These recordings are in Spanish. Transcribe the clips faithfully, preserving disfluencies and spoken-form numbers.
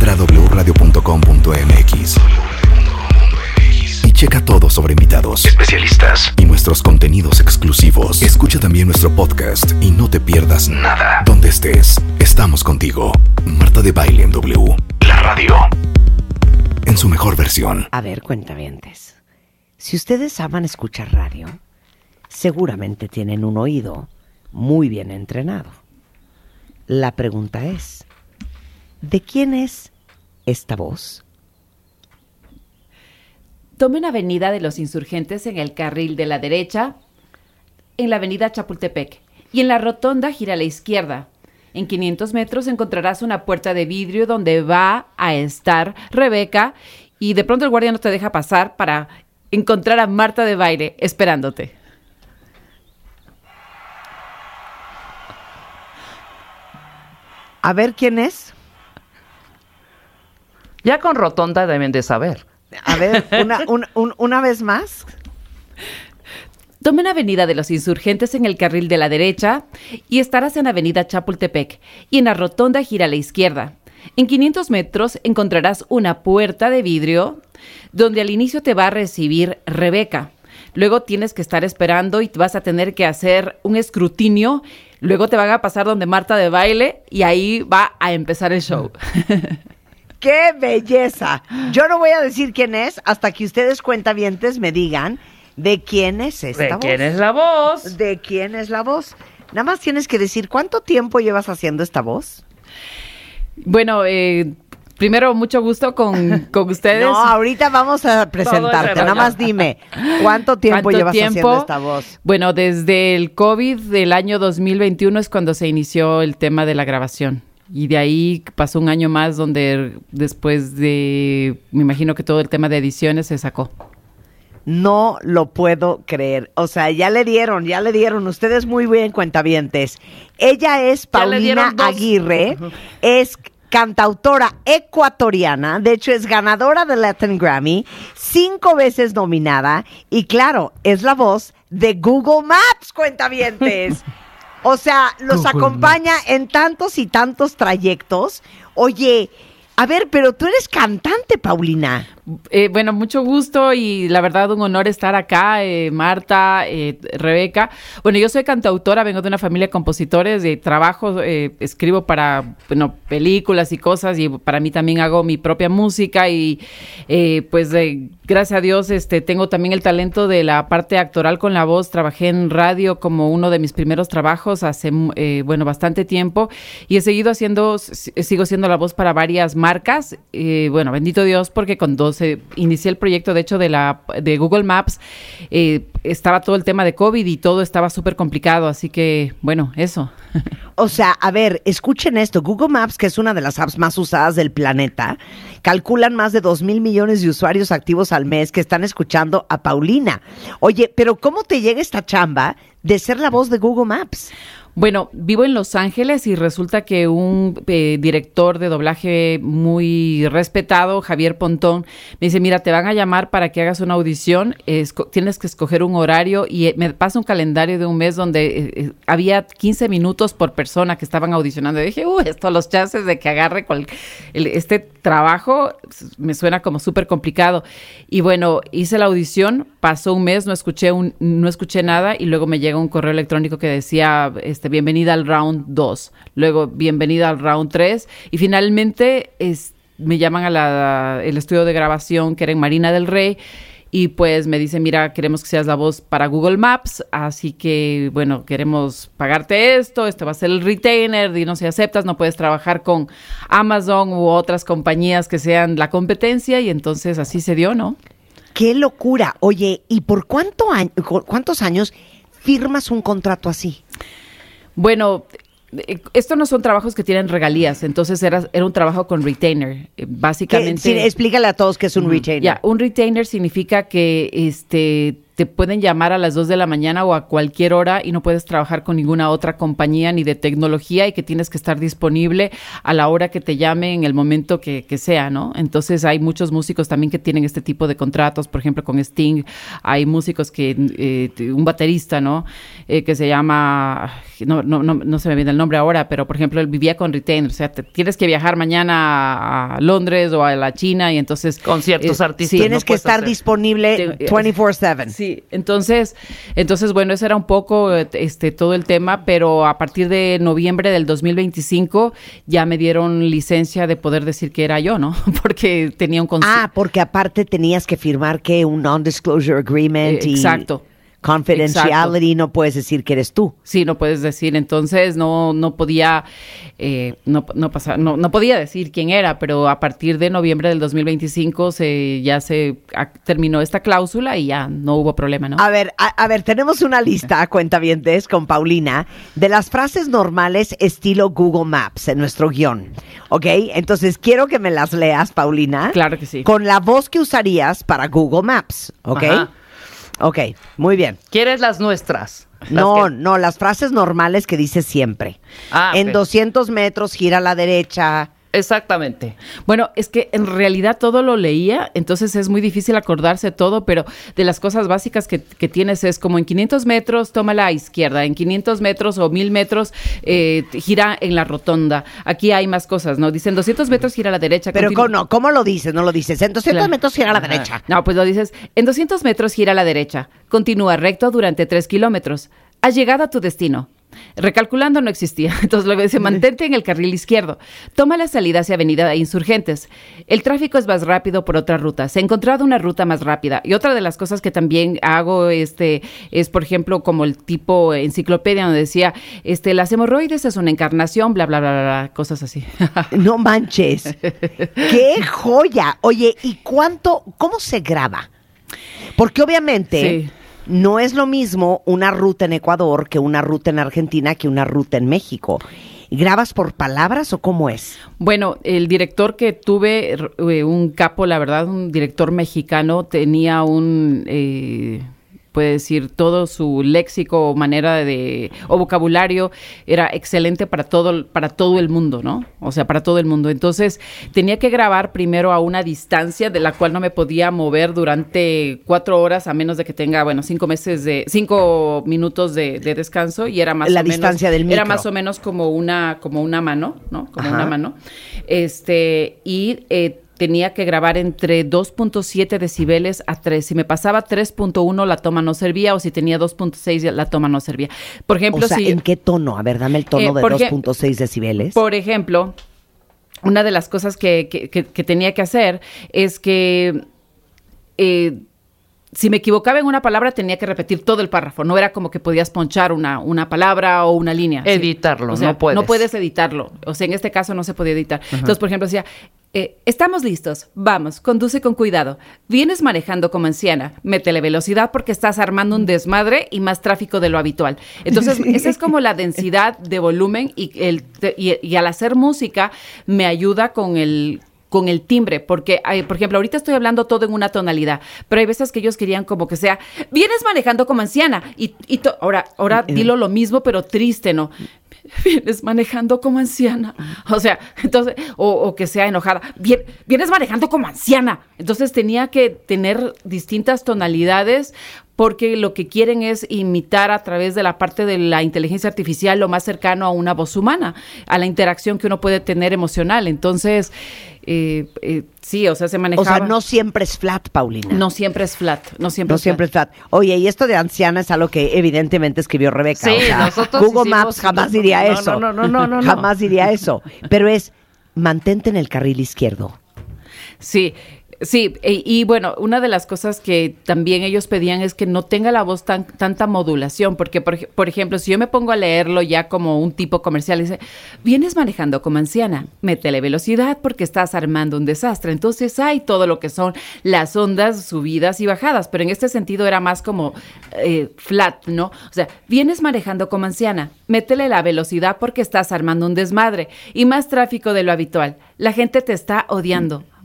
Entra a doble u radio punto com punto m x y checa todo sobre invitados, especialistas y nuestros contenidos exclusivos. Escucha también nuestro podcast y no te pierdas nada. Donde estés, estamos contigo. Marta de Baile en W, la radio, en su mejor versión. A ver, cuentavientes, si ustedes aman escuchar radio, seguramente tienen un oído muy bien entrenado. La pregunta es, ¿de quién es esta voz? Tomen Avenida de los Insurgentes en el carril de la derecha, en la avenida Chapultepec, y en la rotonda gira a la izquierda. En quinientos metros encontrarás una puerta de vidrio donde va a estar Rebeca, y de pronto el guardia no te deja pasar para encontrar a Marta de Baile esperándote. A ver, ¿quién es? Ya con rotonda deben de saber. A ver, una, una, un, una vez más. Tomen Avenida de los Insurgentes en el carril de la derecha y estarás en Avenida Chapultepec, y en la rotonda gira a la izquierda. En quinientos metros encontrarás una puerta de vidrio donde al inicio te va a recibir Rebeca. Luego tienes que estar esperando y vas a tener que hacer un escrutinio. Luego te van a pasar donde Marta de Baile y ahí va a empezar el show. ¡Qué belleza! Yo no voy a decir quién es hasta que ustedes cuentavientes me digan de quién es esta ¿De voz. ¿De quién es la voz? ¿De quién es la voz? Nada más tienes que decir, ¿cuánto tiempo llevas haciendo esta voz? Bueno, eh, primero, mucho gusto con, con ustedes. No, ahorita vamos a presentarte. Nada más dime, ¿cuánto tiempo ¿Cuánto llevas tiempo? haciendo esta voz? Bueno, desde el COVID del año dos mil veintiuno es cuando se inició el tema de la grabación. Y de ahí pasó un año más donde después de, me imagino que todo el tema de ediciones se sacó. No lo puedo creer. O sea, ya le dieron, ya le dieron. Ustedes muy bien, cuentavientes. Ella es Paulina Aguirre, es cantautora ecuatoriana, de hecho es ganadora del Latin Grammy, cinco veces nominada y claro, es la voz de Google Maps, cuentavientes. O sea, los Google acompaña Maps. En tantos y tantos trayectos. Oye, a ver, pero tú eres cantante, Paulina. Eh, bueno, mucho gusto y la verdad un honor estar acá, eh, Marta, eh, Rebeca. Bueno, yo soy cantautora, vengo de una familia de compositores, de trabajo, eh, escribo para, bueno, películas y cosas y para mí también hago mi propia música y eh, pues eh, gracias a Dios este, tengo también el talento de la parte actoral con la voz. Trabajé en radio como uno de mis primeros trabajos hace, eh, bueno, bastante tiempo y he seguido haciendo, sigo siendo la voz para varias marcas. Eh, bueno, bendito Dios porque con dos Eh, inicié el proyecto, de hecho, de la de Google Maps, eh, estaba todo el tema de COVID y todo estaba súper complicado, así que, bueno, eso. O sea, a ver, escuchen esto, Google Maps, que es una de las apps más usadas del planeta, calculan más de dos mil millones de usuarios activos al mes que están escuchando a Paulina. Oye, pero ¿cómo te llega esta chamba de ser la voz de Google Maps? Bueno, vivo en Los Ángeles y resulta que un eh, director de doblaje muy respetado, Javier Pontón, me dice, mira, te van a llamar para que hagas una audición, esco- tienes que escoger un horario y eh, me pasa un calendario de un mes donde eh, eh, había quince minutos por persona que estaban audicionando. Y dije, uy, esto, los chances de que agarre con el, este trabajo me suena como súper complicado. Y bueno, hice la audición, pasó un mes, no escuché, un, no escuché nada y luego me llega un correo electrónico que decía, este, bienvenida al round dos, luego bienvenida al round tres y finalmente es, me llaman a la, el estudio de grabación que era en Marina del Rey y pues me dicen, mira, queremos que seas la voz para Google Maps, así que bueno, queremos pagarte esto, este va a ser el retainer, y no si aceptas, no puedes trabajar con Amazon u otras compañías que sean la competencia y entonces así se dio, ¿no? ¡Qué locura! Oye, ¿y por cuánto año, cuántos años firmas un contrato así? Bueno, estos no son trabajos que tienen regalías, entonces era, era un trabajo con retainer, básicamente. Sí, explícale a todos qué es un retainer. Ya, un retainer significa que este te pueden llamar a las dos de la mañana o a cualquier hora y no puedes trabajar con ninguna otra compañía ni de tecnología y que tienes que estar disponible a la hora que te llame en el momento que, que sea, ¿no? Entonces hay muchos músicos también que tienen este tipo de contratos, por ejemplo con Sting, hay músicos que, eh, un baterista, ¿no? Eh, que se llama, no, no, no, no se me viene el nombre ahora, pero por ejemplo él vivía con retainer, o sea, te, tienes que viajar mañana a Londres o a la China y entonces... Con ciertos eh, artistas. Sí, tienes no que estar hacer. disponible veinticuatro siete. Sí, entonces, entonces bueno, ese era un poco este todo el tema, pero a partir de noviembre del dos mil veinticinco ya me dieron licencia de poder decir que era yo, ¿no? Porque tenía un concepto. Ah, porque aparte tenías que firmar que un non-disclosure agreement Eh, y exacto. confidentiality, Exacto. no puedes decir que eres tú. Sí, no puedes decir. Entonces no no podía eh, no no pasar, no no podía decir quién era, pero a partir de noviembre del dos mil veinticinco se ya se a, terminó esta cláusula y ya no hubo problema, ¿no? A ver, a, a ver, tenemos una lista, cuentavientes, con Paulina, de las frases normales estilo Google Maps en nuestro guión, ¿ok? Entonces quiero que me las leas, Paulina. Claro que sí. Con la voz que usarías para Google Maps, ¿ok? Ajá. Ok, muy bien. ¿Quieres las nuestras? Las No, que- no, las frases normales que dices siempre. Ah, En ok. doscientos metros, gira a la derecha. Exactamente. Bueno, es que en realidad todo lo leía, entonces es muy difícil acordarse todo, pero de las cosas básicas que, que tienes es como en quinientos metros, toma la izquierda, en quinientos metros o mil metros, eh, gira en la rotonda. Aquí hay más cosas, ¿no? Dicen doscientos metros, gira a la derecha. Pero continúa- ¿cómo, no, ¿cómo lo dices? No lo dices. En doscientos Claro. metros, gira a la Ajá. derecha. No, pues lo dices, en doscientos metros gira a la derecha, continúa recto durante tres kilómetros. Has llegado a tu destino. Recalculando no existía, entonces luego dice, mantente en el carril izquierdo. Toma la salida hacia Avenida Insurgentes. El tráfico es más rápido por otra ruta. Se ha encontrado una ruta más rápida. Y otra de las cosas que también hago este, es, por ejemplo, como el tipo enciclopedia donde decía, este, las hemorroides es una encarnación, bla, bla, bla, bla, bla, cosas así. No manches. ¡Qué joya! Oye, ¿y cuánto, cómo se graba? Porque obviamente Sí. no es lo mismo una ruta en Ecuador que una ruta en Argentina que una ruta en México. ¿Grabas por palabras o cómo es? Bueno, el director que tuve, eh, un capo, la verdad, un director mexicano, tenía un, eh, puede decir, todo su léxico o manera de, o vocabulario era excelente para todo, para todo el mundo, ¿no? O sea, para todo el mundo. Entonces, tenía que grabar primero a una distancia de la cual no me podía mover durante cuatro horas, a menos de que tenga, bueno, cinco meses de, cinco minutos de, de descanso, y era más La o menos. distancia del Era micro. más o menos como una, como una mano, ¿no? Como Ajá. una mano. Este, y eh, tenía que grabar entre dos punto siete decibeles a tres. Si me pasaba tres punto uno, la toma no servía, o si tenía dos punto seis, la toma no servía. Por ejemplo, O sea, si... ¿en qué tono? A ver, dame el tono Eh, de por ej- dos punto seis decibeles. Por ejemplo, una de las cosas que, que, que- que tenía que hacer es que eh, si me equivocaba en una palabra tenía que repetir todo el párrafo. No era como que podías ponchar una, una palabra o una línea. ¿sí? Editarlo, O sea, no puedes. No puedes editarlo. O sea, en este caso no se podía editar. Entonces, por ejemplo, decía... Eh, estamos listos, vamos, conduce con cuidado. Vienes manejando como anciana, métele velocidad porque estás armando un desmadre y más tráfico de lo habitual. Entonces, esa es como la densidad de volumen y, el, y, y al hacer música me ayuda con el... con el timbre, porque, hay, por ejemplo, ahorita estoy hablando todo en una tonalidad, pero hay veces que ellos querían como que sea, vienes manejando como anciana, y, y to- ahora, ahora dilo lo mismo, pero triste, ¿no? Vienes manejando como anciana. O sea, entonces, o, o que sea enojada, Vien- vienes manejando como anciana. Entonces tenía que tener distintas tonalidades porque lo que quieren es imitar a través de la parte de la inteligencia artificial lo más cercano a una voz humana, a la interacción que uno puede tener emocional. Entonces, eh, eh, sí, o sea, se O manejaba. sea, no siempre es flat, Paulina. No siempre es flat, no siempre No es siempre flat. es flat. Oye, y esto de anciana es algo que evidentemente escribió Rebeca. Sí, o sea, nosotros Google hicimos- Maps jamás diría no, eso. no, no, no, no, no. Jamás diría eso. Pero es, mantente en el carril izquierdo. Sí, sí, e- y bueno, una de las cosas que también ellos pedían es que no tenga la voz tan tanta modulación, porque por, ej- por ejemplo, si yo me pongo a leerlo ya como un tipo comercial, dice, vienes manejando como anciana, métele velocidad porque estás armando un desastre. Entonces hay todo lo que son las ondas, subidas y bajadas, pero en este sentido era más como eh, flat, ¿no? O sea, vienes manejando como anciana, métele la velocidad porque estás armando un desmadre y más tráfico de lo habitual. La gente te está odiando.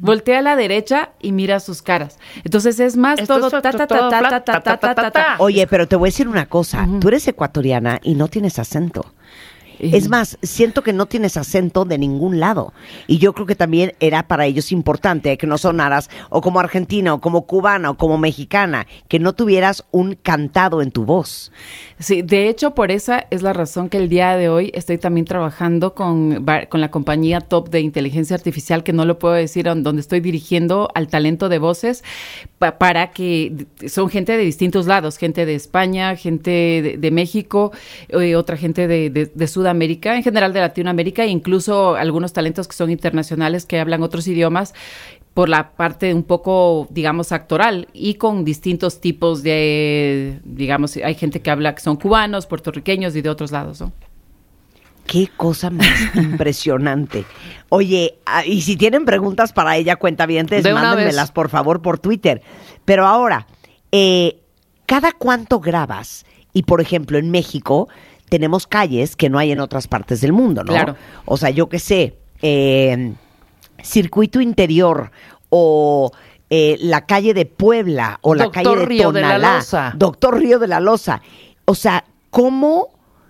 voltea a la derecha y mira sus caras. Entonces es más Esto todo es ta ta ta ta ta ta ta ta ta ta. Oye, pero te voy a decir una cosa. Uh-huh. Tú eres ecuatoriana y no tienes acento. Es más, siento que no tienes acento de ningún lado. Y yo creo que también era para ellos importante que no sonaras o como argentina, o como cubana, o como mexicana, que no tuvieras un cantado en tu voz. Sí, de hecho, por esa es la razón que el día de hoy estoy también trabajando con, con la compañía top de inteligencia artificial, que no lo puedo decir, donde estoy dirigiendo al talento de voces, pa, para que son gente de distintos lados, gente de España, gente de, de México, eh, otra gente de, de, de Sudamérica, en general de Latinoamérica, e incluso algunos talentos que son internacionales, que hablan otros idiomas, por la parte un poco, digamos, actoral, y con distintos tipos de, digamos, hay gente que habla que son cubanos, puertorriqueños y de otros lados, ¿no? Qué cosa más impresionante. Oye, y si tienen preguntas para ella, cuentavientes, mándenmelas, por favor, por Twitter. Pero ahora, eh, ¿cada cuánto grabas? Y, por ejemplo, en México tenemos calles que no hay en otras partes del mundo, ¿no? Claro. O sea, yo qué sé, eh... Circuito Interior o eh, la calle de Puebla o la Doctor calle de Río Tonalá, de la Loza. Doctor Río de la Loza. O sea, ¿cómo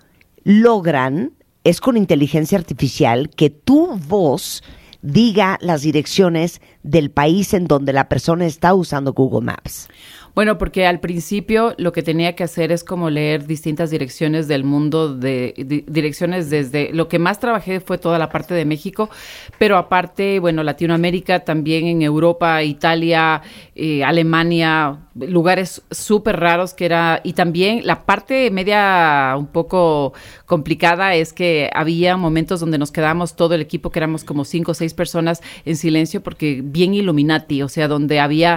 logran, es con inteligencia artificial, que tu voz diga las direcciones del país en donde la persona está usando Google Maps? Bueno, porque al principio lo que tenía que hacer es como leer distintas direcciones del mundo, de, de direcciones desde, lo que más trabajé fue toda la parte de México, pero aparte, bueno, Latinoamérica, también en Europa, Italia, eh, Alemania, lugares súper raros que era, y también la parte media un poco complicada es que había momentos donde nos quedábamos todo el equipo, que éramos como cinco o seis personas en silencio, porque bien Illuminati, o sea, donde había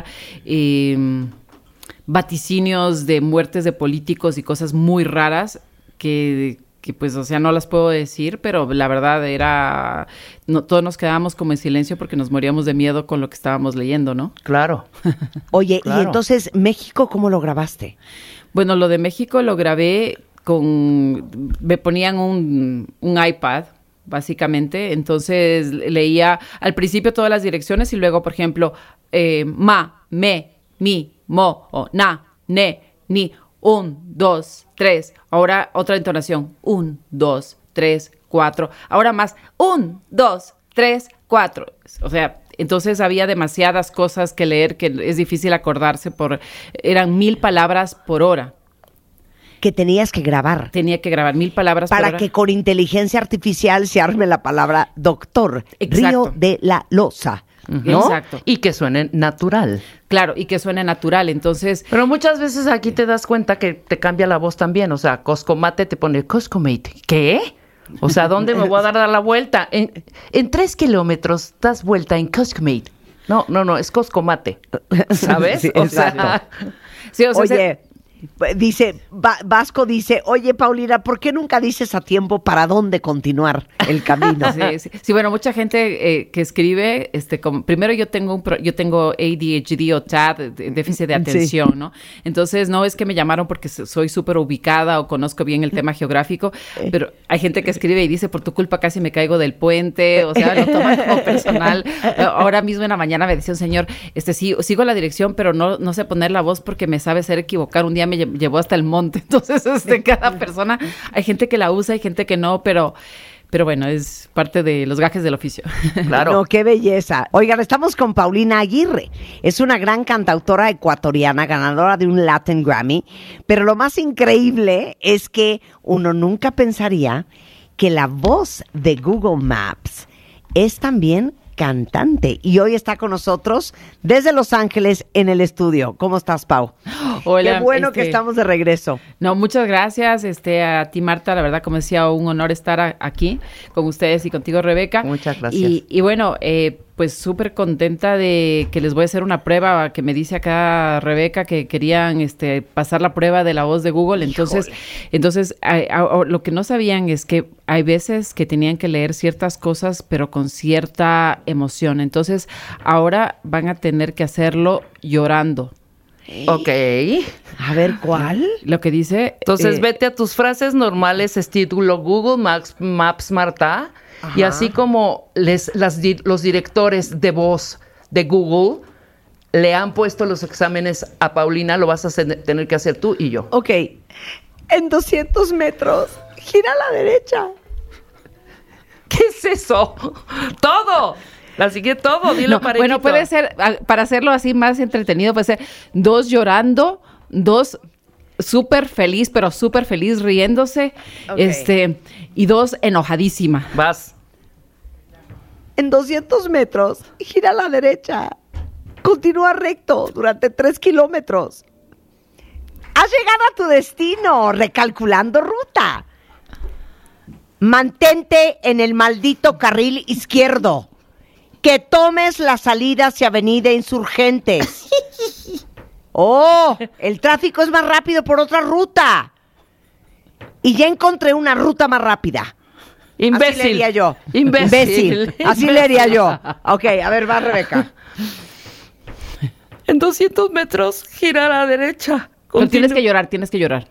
Eh, vaticinios de muertes de políticos y cosas muy raras que, que pues, o sea, no las puedo decir, pero la verdad era, no, todos nos quedábamos como en silencio porque nos moríamos de miedo con lo que estábamos leyendo, ¿no? Claro. Oye, claro. Y entonces, ¿México cómo lo grabaste? Bueno, lo de México lo grabé con, me ponían un, un iPad, básicamente, entonces leía al principio todas las direcciones y luego, por ejemplo, eh, ma, me, mi, mo, o na, ne, ni, un, dos, tres. Ahora otra entonación. Un, dos, tres, cuatro. Ahora más. Un, dos, tres, cuatro. O sea, entonces había demasiadas cosas que leer que es difícil acordarse por... Eran mil palabras por hora. Que tenías que grabar. Tenía que grabar mil palabras por hora. Para que con inteligencia artificial se arme la palabra doctor. Exacto. Río de la Loza. ¿No? Exacto. Y que suene natural. Claro, y que suene natural, entonces... Pero muchas veces aquí te das cuenta que te cambia la voz también, o sea, Coscomate te pone Coscomate. ¿Qué? O sea, ¿dónde me voy a dar la vuelta? En, en tres kilómetros das vuelta en Coscomate. No, no, no, es Coscomate, ¿sabes? Sí, o exacto. sea... Sí, o sea, Oye... se... Dice, Va- Vasco dice, oye Paulina, ¿por qué nunca dices a tiempo para dónde continuar el camino? Sí, sí, sí, bueno, mucha gente eh, que escribe, este, como, primero yo tengo un pro, yo tengo A D H D o T A D, de- déficit de atención, sí. ¿no? Entonces no es que me llamaron porque soy súper ubicada o conozco bien el tema geográfico, pero hay gente que escribe y dice, por tu culpa casi me caigo del puente, o sea, lo toman como personal. Ahora mismo en la mañana me decía un señor, este, sí, sigo la dirección, pero no, no sé poner la voz porque me sabe hacer equivocar. Un día me lle- llevó hasta el monte. Entonces, este, cada persona, hay gente que la usa, hay gente que no, pero, pero bueno, es parte de los gajes del oficio. Claro. No, qué belleza. Oigan, estamos con Paulina Aguirre. Es una gran cantautora ecuatoriana, ganadora de un Latin Grammy. Pero lo más increíble es que uno nunca pensaría que la voz de Google Maps es también cantante. Y hoy está con nosotros desde Los Ángeles en el estudio. ¿Cómo estás, Pau? Hola, Qué bueno este, que estamos de regreso. No, muchas gracias este, a ti, Marta. La verdad, como decía, un honor estar a, aquí con ustedes y contigo, Rebeca. Muchas gracias. Y, y bueno, eh, pues súper contenta de que les voy a hacer una prueba que me dice acá Rebeca que querían este, pasar la prueba de la voz de Google. Entonces, entonces a, a, a, lo que no sabían es que hay veces que tenían que leer ciertas cosas, pero con cierta emoción. Entonces, ahora van a tener que hacerlo llorando. Ok. A ver, ¿cuál? Lo que dice... Entonces, eh, vete a tus frases normales, estilo Google Maps, Maps Marta, Ajá. y así como les, las, di- los directores de voz de Google le han puesto los exámenes a Paulina, lo vas a hacer, tener que hacer tú y yo. Ok, en doscientos metros, gira a la derecha. ¿Qué es eso? Todo. La sigue todo, dilo no, parejito. Bueno, puede ser, para hacerlo así más entretenido, puede ser dos llorando, dos súper feliz, pero súper feliz riéndose, okay. este, y dos enojadísima. Vas. En doscientos metros, gira a la derecha. Continúa recto durante tres kilómetros. Has llegado a tu destino, recalculando ruta. Mantente en el maldito carril izquierdo. Que tomes la salida hacia Avenida Insurgentes. ¡Oh! El tráfico es más rápido por otra ruta. Y ya encontré una ruta más rápida. Imbécil. Así le haría yo. Imbécil. Imbécil. Así le haría yo. Ok, a ver, va Rebeca. En doscientos metros, gira a la derecha. Pero tienes que llorar, tienes que llorar.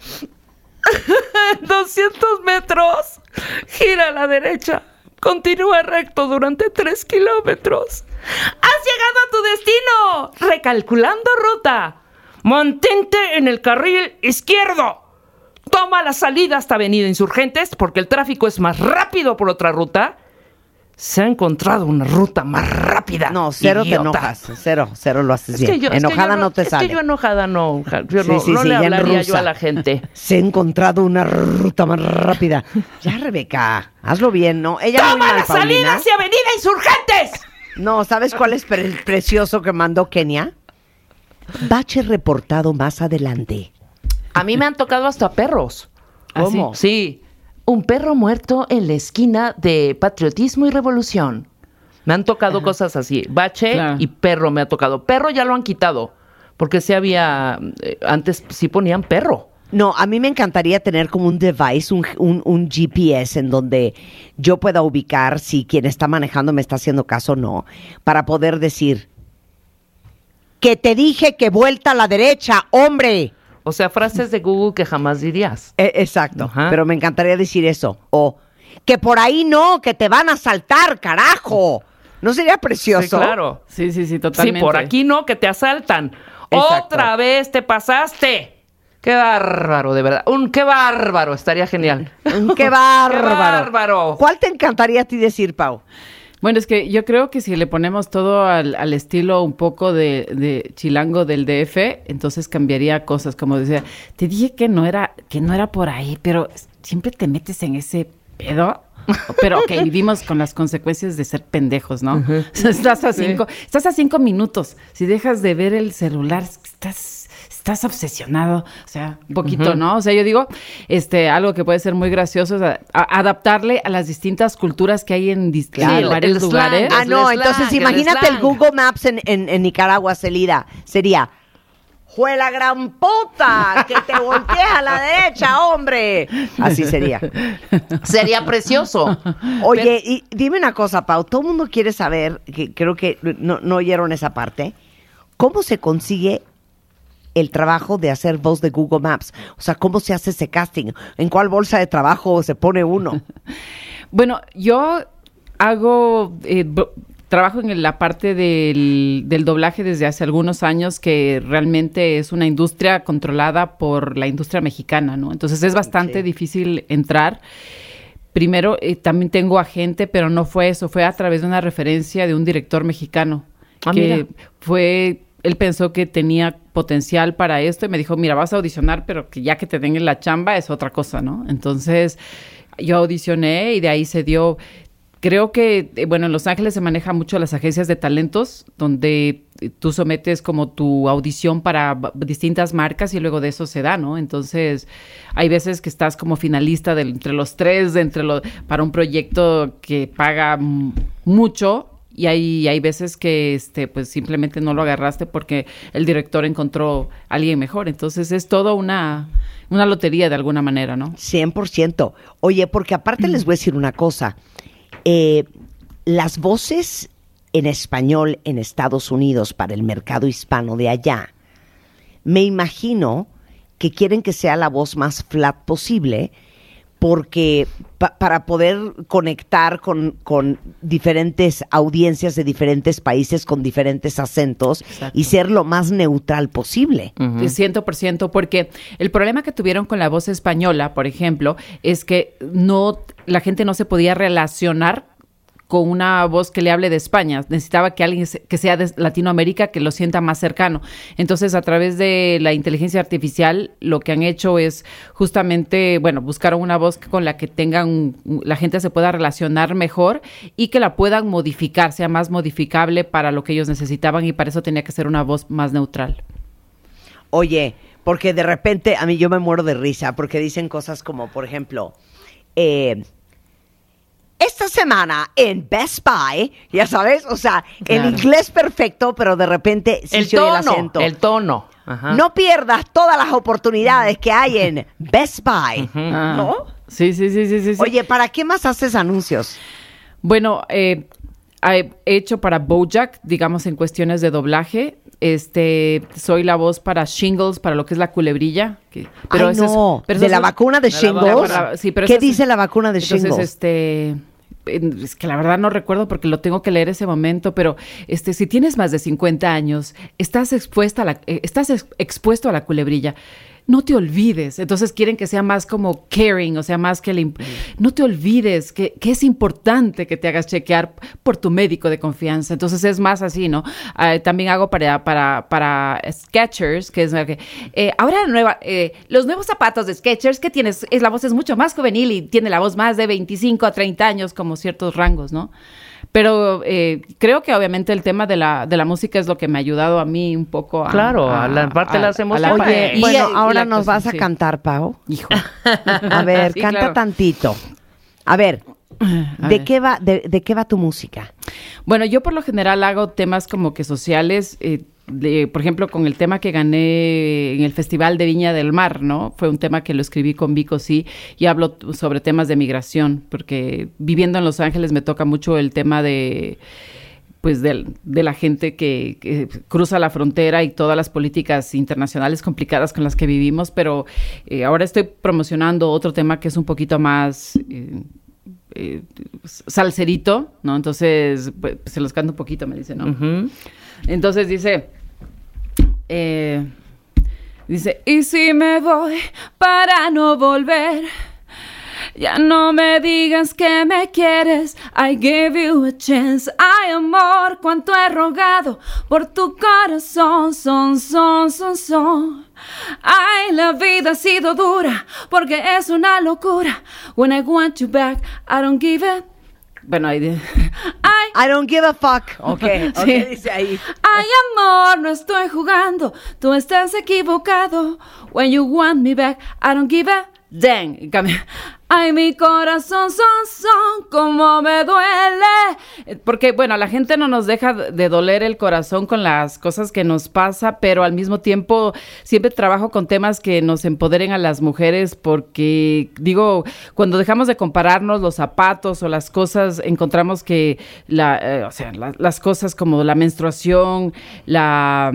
En doscientos metros, gira a la derecha. Continúa recto durante tres kilómetros. ¡Has llegado a tu destino! Recalculando ruta. Mantente en el carril izquierdo. Toma la salida hasta Avenida Insurgentes porque el tráfico es más rápido por otra ruta. Se ha encontrado una ruta más rápida. No, cero idiota. te enojas. Cero, cero lo haces Es bien. que yo, enojada es que yo no, no te es sale. Es que yo enojada no. Yo sí, no, sí, no sí, le ya en hablaría rusa. yo a la gente. Se ha encontrado una ruta más rápida. Ya, Rebeca, hazlo bien, ¿no? Ella muy ¡Toma mal, la salida Paulina. hacia Avenida Insurgentes! No, ¿sabes cuál es pre- precioso que mandó Kenia? Bache reportado más adelante. A mí me han tocado hasta perros. ¿Cómo? Sí. Un perro muerto en la esquina de Patriotismo y Revolución. Me han tocado Ajá. cosas así. Bache claro. y perro me ha tocado. Perro ya lo han quitado. Porque sí había... Eh, antes sí ponían perro. No, a mí me encantaría tener como un device, un, un, un G P S en donde yo pueda ubicar si quien está manejando me está haciendo caso o no. Para poder decir... Que te dije que vuelta a la derecha, hombre. O sea, frases de Google que jamás dirías. Eh, exacto, Ajá. pero me encantaría decir eso. O, que por ahí no, que te van a asaltar, carajo. ¿No sería precioso? Sí, claro. Sí, sí, sí, totalmente. Sí, por aquí no, que te asaltan. Exacto. Otra vez te pasaste. Qué bárbaro, de verdad. Un qué bárbaro, estaría genial. Un qué bárbaro. Qué bárbaro. ¿Cuál te encantaría a ti decir, Pau? Bueno, es que yo creo que si le ponemos todo al, al estilo un poco de, de chilango del D F, entonces cambiaría cosas, como decía, te dije que no era, que no era por ahí, pero siempre te metes en ese pedo. Pero ok, vivimos con las consecuencias de ser pendejos, ¿no? Uh-huh. Estás a cinco, sí. estás a cinco minutos. Si dejas de ver el celular, estás, estás obsesionado. O sea, un poquito, uh-huh. ¿no? O sea, yo digo, este, algo que puede ser muy gracioso es a, a adaptarle a las distintas culturas que hay en dis- claro, varios lugares. Ah, no, el entonces slang, imagínate el, el Google Maps en, en, en Nicaragua, Celida. Sería... ¡Jue la gran puta! ¡Que te voltees a la derecha, hombre! Así sería. Sería precioso. Oye, Pero... y dime una cosa, Pau. Todo el mundo quiere saber, que creo que no, no oyeron esa parte, ¿cómo se consigue el trabajo de hacer voz de Google Maps? O sea, ¿cómo se hace ese casting? ¿En cuál bolsa de trabajo se pone uno? Bueno, yo hago... Eh, Trabajo en la parte del, del doblaje desde hace algunos años, que realmente es una industria controlada por la industria mexicana, ¿no? Entonces es bastante sí. difícil entrar. Primero, eh, también tengo agente, pero no fue eso, fue a través de una referencia de un director mexicano. Ah, que mira. fue, él pensó que tenía potencial para esto y me dijo, mira, vas a audicionar, pero que ya que te den la chamba es otra cosa, ¿no? Entonces yo audicioné y de ahí se dio... Creo que, bueno, en Los Ángeles se maneja mucho las agencias de talentos, donde tú sometes como tu audición para distintas marcas y luego de eso se da, ¿no? Entonces, hay veces que estás como finalista de, entre los tres, de entre los, para un proyecto que paga m- mucho y hay, hay veces que este, pues simplemente no lo agarraste porque el director encontró a alguien mejor. Entonces, es todo una, una lotería de alguna manera, ¿no? cien por ciento. Oye, porque aparte les voy a decir una cosa. Eh, las voces en español en Estados Unidos para el mercado hispano de allá, me imagino que quieren que sea la voz más flat posible porque pa- para poder conectar con, con diferentes audiencias de diferentes países con diferentes acentos. Exacto. Y ser lo más neutral posible. Uh-huh. cien por ciento, porque el problema que tuvieron con la voz española, por ejemplo, es que no la gente no se podía relacionar con una voz que le hable de España. Necesitaba que alguien que sea de Latinoamérica que lo sienta más cercano. Entonces, a través de la inteligencia artificial, lo que han hecho es justamente, bueno, buscar una voz con la que tengan, la gente se pueda relacionar mejor y que la puedan modificar, sea más modificable para lo que ellos necesitaban, y para eso tenía que ser una voz más neutral. Oye, porque de repente a mí yo me muero de risa porque dicen cosas como, por ejemplo, eh, esta semana en Best Buy, ya sabes, o sea, claro. El inglés perfecto, pero de repente sí el se tono, oye el acento. El tono. Ajá. No pierdas todas las oportunidades que hay en Best Buy, uh-huh. ¿no? Sí, sí, sí, sí, sí. Oye, ¿para qué más haces anuncios? Bueno, eh, he hecho para BoJack, digamos, en cuestiones de doblaje. Este, soy la voz para Shingles, para lo que es la culebrilla. Que, pero Ay, no, es, pero ¿de la es, vacuna de Shingles? La, sí, pero ¿qué dice es, la vacuna de Shingles? Entonces, este... es que la verdad no recuerdo porque lo tengo que leer ese momento, pero este, si tienes más de cincuenta años, estás expuesta a la, eh, estás ex, expuesto a la culebrilla. No te olvides. Entonces quieren que sea más como caring, o sea, más que... Le, no te olvides que, que es importante que te hagas chequear por tu médico de confianza. Entonces es más así, ¿no? Uh, también hago para, para, para Skechers, que es... Eh, ahora nueva, eh, los nuevos zapatos de Skechers, que tienes? Es, la voz es mucho más juvenil y tiene la voz más de veinticinco a treinta años, como ciertos rangos, ¿no? Pero eh, creo que obviamente el tema de la de la música es lo que me ha ayudado a mí un poco a... Claro, a, a la parte a, de las emociones. Oye, y, bueno, y, ahora y nos cosa, vas a sí. cantar, Pau. Hijo. A ver, sí, canta claro. tantito. A ver, a ¿de ver. qué va de, de qué va tu música? Bueno, yo por lo general hago temas como que sociales, eh, de, por ejemplo, con el tema que gané en el Festival de Viña del Mar, ¿no? Fue un tema que lo escribí con Vico, sí, y hablo sobre temas de migración, porque viviendo en Los Ángeles me toca mucho el tema de... pues de, de la gente que, que cruza la frontera y todas las políticas internacionales complicadas con las que vivimos, pero eh, ahora estoy promocionando otro tema que es un poquito más... Eh, Eh, salserito, ¿no? Entonces, pues, se los canto un poquito, me dice, ¿no? Uh-huh. Entonces dice, eh, dice, y si me voy para no volver, ya no me digas que me quieres, I give you a chance, ay amor, cuánto he rogado por tu corazón, son, son, son, son. Ay, la vida ha sido dura porque es una locura. When I want you back, I don't give a... Bueno, ahí dice... I, I don't give a fuck. Ok, sí. Okay, dice ahí. Ay, amor, no estoy jugando. Tú estás equivocado. When you want me back, I don't give a... Dang. Ay, mi corazón, son, son, como me duele. Porque, bueno, a la gente no nos deja de doler el corazón con las cosas que nos pasa, pero al mismo tiempo siempre trabajo con temas que nos empoderen a las mujeres porque, digo, cuando dejamos de compararnos los zapatos o las cosas, encontramos que, la, eh, o sea, la, las cosas como la menstruación, la,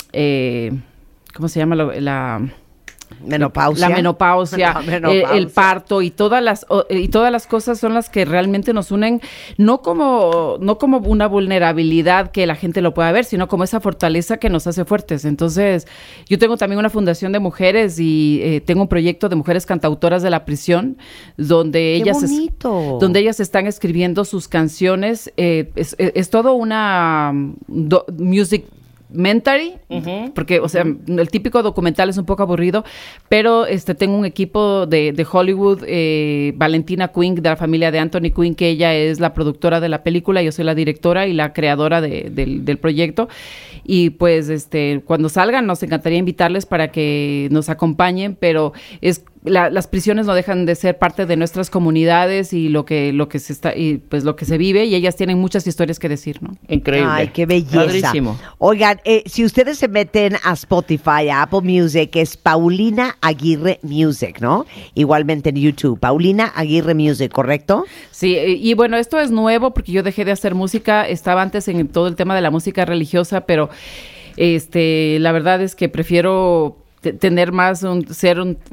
eh, ¿cómo se llama? La... la menopausia, la menopausia, la menopausia. El, el parto y todas las o, y todas las cosas son las que realmente nos unen, no como no como una vulnerabilidad que la gente lo pueda ver, sino como esa fortaleza que nos hace fuertes. Entonces, yo tengo también una fundación de mujeres y eh, tengo un proyecto de mujeres cantautoras de la prisión donde ellas es, donde ellas están escribiendo sus canciones. Eh, es, es, es todo una do, music Mentary, uh-huh. porque, o sea, uh-huh. el típico documental es un poco aburrido, pero este tengo un equipo de, de Hollywood, eh, Valentina Quinn, de la familia de Anthony Quinn, que ella es la productora de la película, yo soy la directora y la creadora de, de, del proyecto, y pues, este, cuando salgan nos encantaría invitarles para que nos acompañen, pero es La, las prisiones no dejan de ser parte de nuestras comunidades y lo que lo que se está y pues lo que se vive, y ellas tienen muchas historias que decir, ¿no? Increíble. Ay, qué belleza. Padrísimo. Oigan, eh, si ustedes se meten a Spotify, a Apple Music, es Paulina Aguirre Music, ¿no? Igualmente en YouTube, Paulina Aguirre Music, ¿correcto? Sí, y, y bueno, esto es nuevo porque yo dejé de hacer música, estaba antes en todo el tema de la música religiosa, pero este la verdad es que prefiero t- tener más un ser un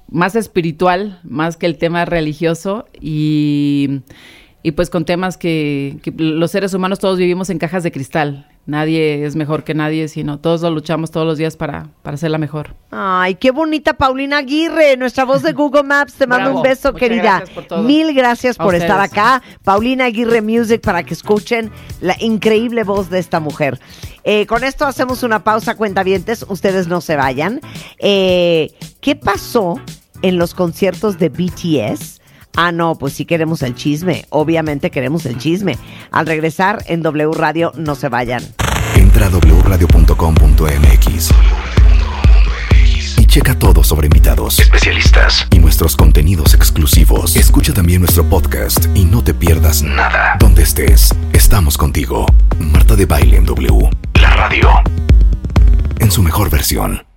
más espiritual, más que el tema religioso, y, y pues con temas que, que los seres humanos todos vivimos en cajas de cristal. Nadie es mejor que nadie, sino todos lo luchamos todos los días para, para ser la mejor. Ay, qué bonita Paulina Aguirre, nuestra voz de Google Maps. Te mando Bravo. Un beso, Muchas querida. gracias por todo. Mil gracias A por ustedes. estar acá. Paulina Aguirre Music, para que escuchen la increíble voz de esta mujer. Eh, con esto hacemos una pausa, cuentavientes. Ustedes no se vayan. Eh, ¿Qué pasó en los conciertos de B T S? Ah, no, pues sí queremos el chisme. Obviamente queremos el chisme. Al regresar en W Radio, no se vayan. Entra a doble u radio punto com punto m x y checa todo sobre invitados, especialistas y nuestros contenidos exclusivos. Escucha también nuestro podcast y no te pierdas nada. Donde estés, estamos contigo. Marta de Baile en W. La radio. En su mejor versión.